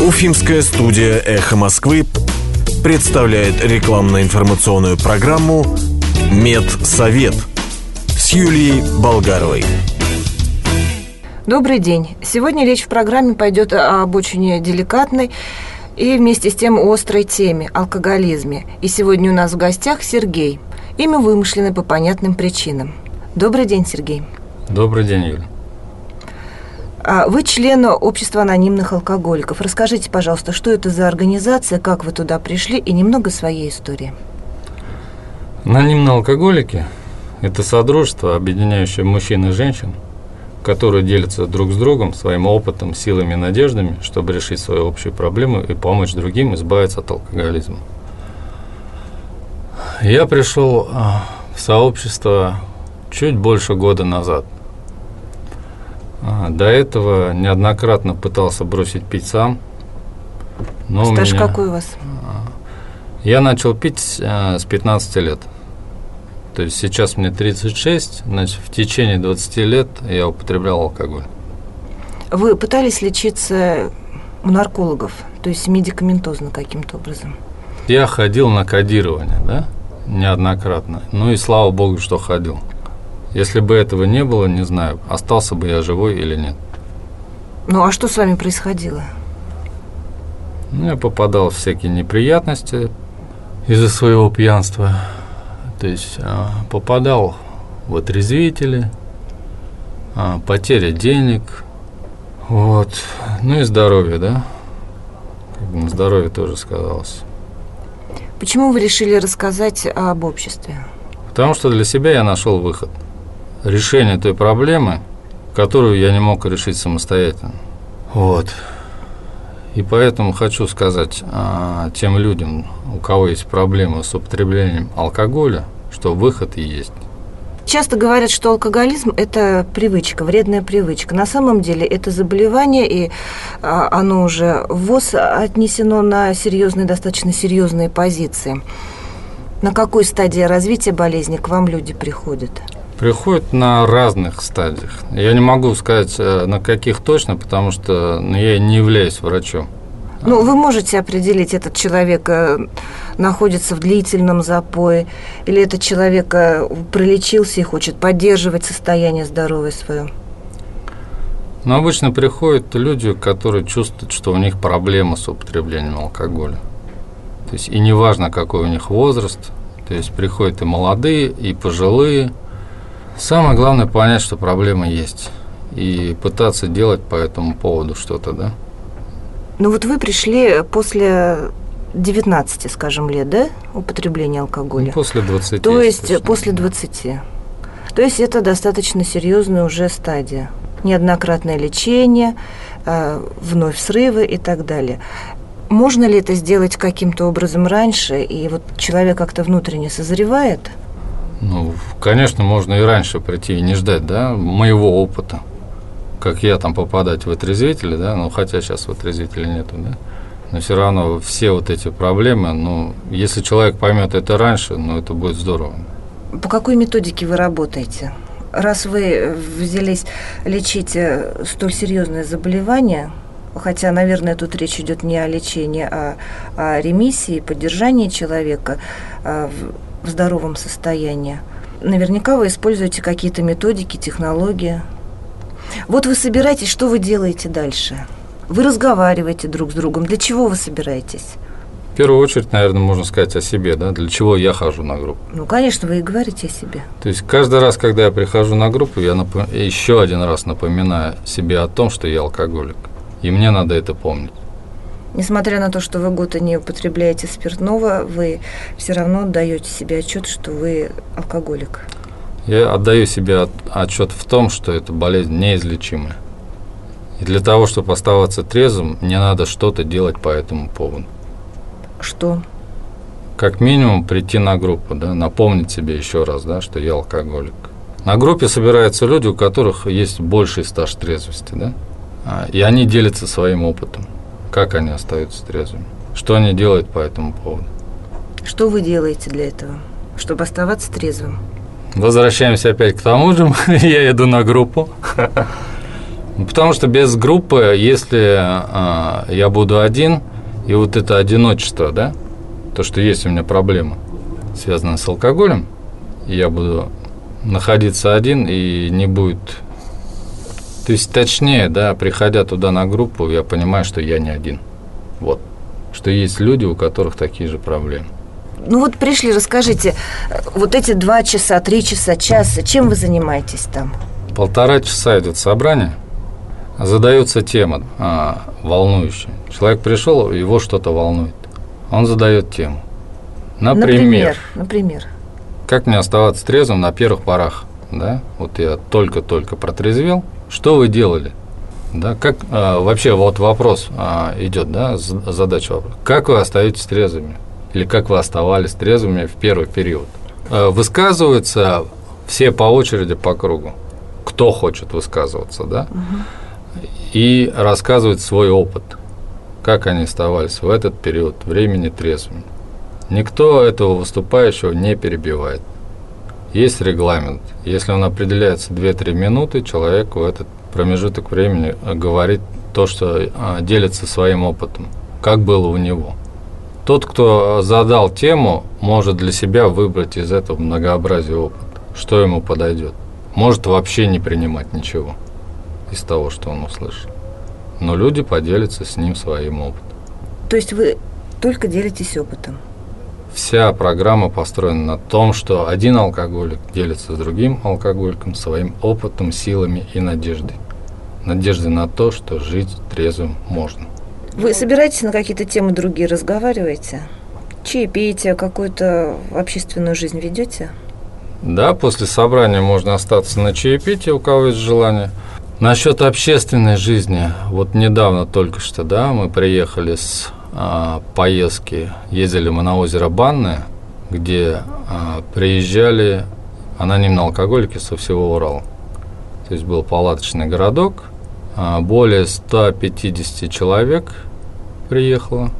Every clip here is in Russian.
Уфимская студия «Эхо Москвы» представляет рекламно-информационную программу «Медсовет» с Юлией Болгаровой. Добрый день. Сегодня речь в программе пойдет об очень деликатной и вместе с тем острой теме – алкоголизме. И сегодня у нас в гостях Сергей. Имя вымышленное по понятным причинам. Добрый день, Сергей. Добрый день, Юля. Вы член общества анонимных алкоголиков. Расскажите, пожалуйста, что это за организация, как вы туда пришли и немного своей истории. Анонимные алкоголики – это содружество, объединяющее мужчин и женщин, которые делятся друг с другом своим опытом, силами и надеждами, чтобы решить свою общую проблему и помочь другим избавиться от алкоголизма. Я пришел в сообщество чуть больше года назад. До этого неоднократно пытался бросить пить сам. Стаж какой у вас? Я начал пить с 15 лет. То есть сейчас мне 36, значит, в течение 20 лет я употреблял алкоголь. Вы пытались лечиться у наркологов, то есть медикаментозно каким-то образом? Я ходил на кодирование, да, неоднократно. Ну и слава богу, что ходил. Если бы этого не было, не знаю, остался бы я живой или нет. Ну, а что с вами происходило? Я попадал в всякие неприятности из-за своего пьянства. То есть попадал в отрезвители, потеря денег, вот. Ну и здоровье, да? На здоровье тоже сказалось. Почему вы решили рассказать об обществе? Потому что для себя я нашел выход. Решение той проблемы, которую я не мог решить самостоятельно. Вот. И поэтому хочу сказать тем людям, у кого есть проблемы с употреблением алкоголя, что выход и есть. Часто говорят, что алкоголизм – это привычка, вредная привычка. На самом деле это заболевание, и оно уже в ВОЗ отнесено на серьезные, достаточно серьезные позиции. На какой стадии развития болезни к вам люди приходят? Приходят на разных стадиях. Я не могу сказать, на каких точно, потому что я не являюсь врачом. Ну, вы можете определить, этот человек находится в длительном запое, или этот человек пролечился и хочет поддерживать состояние здоровье свое? Но обычно приходят люди, которые чувствуют, что у них проблема с употреблением алкоголя. То есть, и неважно, какой у них возраст, то есть приходят и молодые, и пожилые. Самое главное понять, что проблема есть, и пытаться делать по этому поводу что-то, да? Ну вот вы пришли после 19, скажем, лет, да, употребления алкоголя? Ну, после 20. То есть после 20. То есть это достаточно серьезная уже стадия. Неоднократное лечение, вновь срывы и так далее. Можно ли это сделать каким-то образом раньше, и вот человек как-то внутренне созревает? Ну, конечно, можно и раньше прийти и не ждать, да, моего опыта. Как я там попадать в отрезвители, да, ну, хотя сейчас в отрезвителе нету, да, но все равно все вот эти проблемы, ну, если человек поймет это раньше, ну, это будет здорово. По какой методике вы работаете? Раз вы взялись лечить столь серьезное заболевание, хотя, наверное, тут речь идет не о лечении, а о ремиссии, поддержании человека в здоровом состоянии, наверняка вы используете какие-то методики, технологии. Вот вы собираетесь, что вы делаете дальше? Вы разговариваете друг с другом. Для чего вы собираетесь? В первую очередь, наверное, можно сказать о себе, да, для чего я хожу на группу. Ну, конечно, вы и говорите о себе. То есть каждый раз, когда я прихожу на группу, я еще один раз напоминаю себе о том, что я алкоголик. И мне надо это помнить. Несмотря на то, что вы год не употребляете спиртного, вы все равно отдаете себе отчет, что вы алкоголик. Я отдаю себе отчет в том, что эта болезнь неизлечимая. И для того, чтобы оставаться трезвым, мне надо что-то делать по этому поводу. Что? Как минимум прийти на группу, да, напомнить себе еще раз, да, что я алкоголик. На группе собираются люди, у которых есть больший стаж трезвости, да, и они делятся своим опытом. Как они остаются трезвыми? Что они делают по этому поводу? Что вы делаете для этого, чтобы оставаться трезвым? Возвращаемся опять к тому же. Я иду на группу. Потому что без группы, если я буду один, и вот это одиночество, да, то, что есть у меня проблема, связанная с алкоголем, и я буду находиться один, и не будет... То есть, точнее, да, приходя туда на группу, я понимаю, что я не один. Вот. Что есть люди, у которых такие же проблемы. Ну вот пришли, расскажите, вот эти 2 часа, 3 часа, час, чем вы занимаетесь там? 1,5 часа идет собрание, задается тема волнующая. Человек пришел, его что-то волнует. Он задает тему. Например. Как мне оставаться трезвым на первых порах? Да? Вот я только-только протрезвел. Что вы делали? Да? Как вообще вот вопрос идет, да, задача вопроса. Как вы остаетесь трезвыми? Или как вы оставались трезвыми в первый период? Высказываются все по очереди по кругу. Кто хочет высказываться, да? И рассказывать свой опыт. Как они оставались в этот период времени трезвыми. Никто этого выступающего не перебивает. Есть регламент. Если он определяется 2-3 минуты, человек в этот промежуток времени говорит то, что делится своим опытом, как было у него. Тот, кто задал тему, может для себя выбрать из этого многообразия опыта, что ему подойдет. Может вообще не принимать ничего из того, что он услышал. Но люди поделятся с ним своим опытом. То есть вы только делитесь опытом? Вся программа построена на том, что один алкоголик делится с другим алкоголиком своим опытом, силами и надеждой. Надеждой на то, что жить трезвым можно. Вы собираетесь на какие-то темы другие, разговариваете? Чаепитие, какую-то общественную жизнь ведете? Да, после собрания можно остаться на чаепитии, у кого есть желание. Насчет общественной жизни, вот недавно только что, да, мы приехали с поездки, ездили мы на озеро Банное, где приезжали анонимные алкоголики со всего Урала. То есть был палаточный городок, более 150 человек приехало,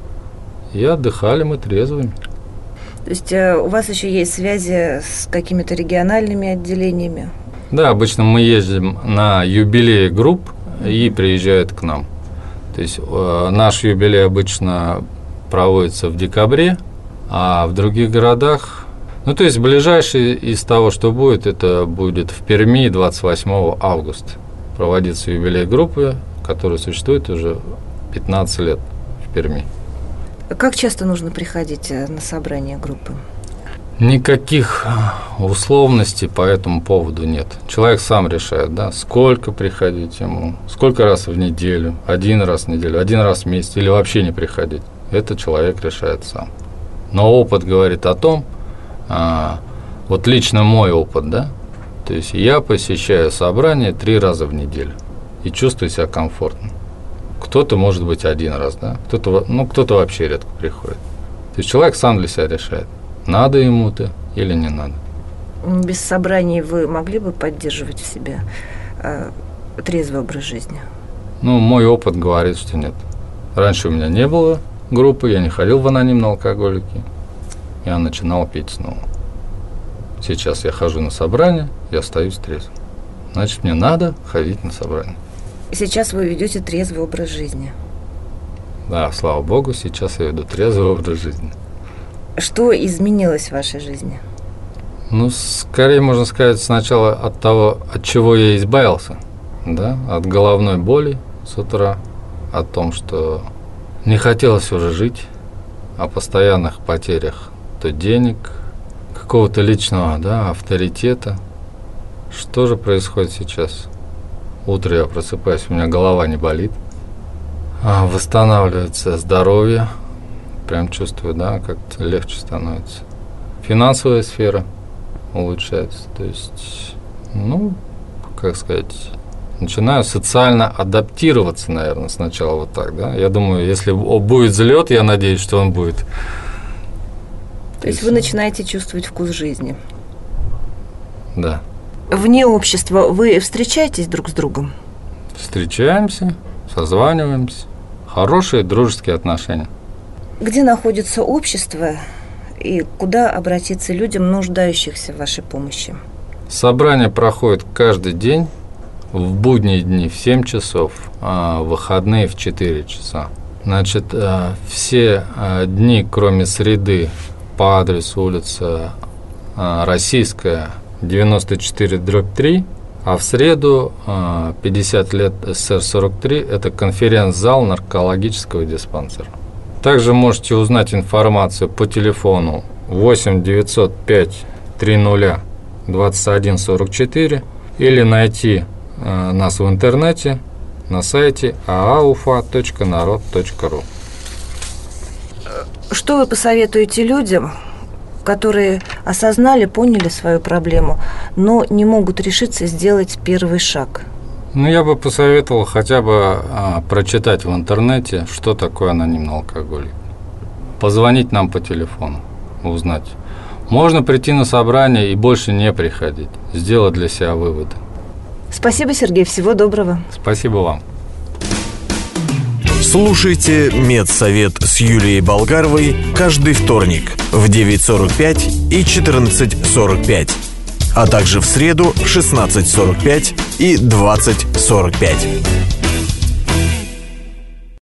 и отдыхали мы трезвыми. То есть у вас еще есть связи с какими-то региональными отделениями? Да, обычно мы ездим на юбилеи групп и приезжают к нам. То есть наш юбилей обычно проводится в декабре, а в других городах, ну то есть ближайший из того, что будет, это будет в Перми 28 августа. Проводится юбилей группы, которая существует уже 15 лет в Перми. Как часто нужно приходить на собрание группы? Никаких условностей по этому поводу нет. Человек сам решает, да, сколько приходить ему, сколько раз в неделю, 1 раз в неделю, 1 раз в месяц или вообще не приходить. Это человек решает сам. Но опыт говорит о том, вот лично мой опыт, да, то есть я посещаю собрание 3 раза в неделю и чувствую себя комфортно. Кто-то, может быть, 1 раз, да, кто-то вообще редко приходит. То есть человек сам для себя решает, надо ему-то или не надо. Без собраний вы могли бы поддерживать в себе трезвый образ жизни? Ну, мой опыт говорит, что нет. Раньше у меня не было группы, я не ходил в анонимные алкоголики, я начинал пить снова. Сейчас я хожу на собрание, я остаюсь трезвым. Значит, мне надо ходить на собрание. Сейчас вы ведете трезвый образ жизни? Да, слава богу, сейчас я веду трезвый образ жизни. Что изменилось в вашей жизни? Ну, скорее можно сказать сначала от того, от чего я избавился, да, от головной боли с утра, о том, что не хотелось уже жить, о постоянных потерях то денег, какого-то личного, да, авторитета. Что же происходит сейчас? Утром я просыпаюсь, у меня голова не болит, восстанавливается здоровье, прям чувствую, да, как-то легче становится. Финансовая сфера улучшается, то есть, ну, как сказать, начинаю социально адаптироваться, наверное, сначала вот так, да. Я думаю, если будет взлет, я надеюсь, что он будет. То есть вы начинаете чувствовать вкус жизни? Да. Вне общества вы встречаетесь друг с другом? Встречаемся, созваниваемся. Хорошие дружеские отношения. Где находится общество и куда обратиться людям, нуждающихся в вашей помощи? Собрание проходит каждый день в будние дни в 7 часов, а в выходные в 4 часа. Значит, все дни, кроме среды, по адресу улица Российская, 94/3, а в среду 50 лет СССР 43, это конференц-зал наркологического диспансера. Также можете узнать информацию по телефону 8 905 30 21 44 или найти нас в интернете на сайте aaufa.narod.ru. Что вы посоветуете людям, которые осознали, поняли свою проблему, но не могут решиться сделать первый шаг? Я бы посоветовал хотя бы прочитать в интернете, что такое анонимный алкоголик. Позвонить нам по телефону, узнать. Можно прийти на собрание и больше не приходить, сделать для себя выводы. Спасибо, Сергей, всего доброго. Спасибо вам. Слушайте Медсовет с Юлией Болгаровой каждый вторник в 9:45 и 14:45, а также в среду в 16:45 и 20:45.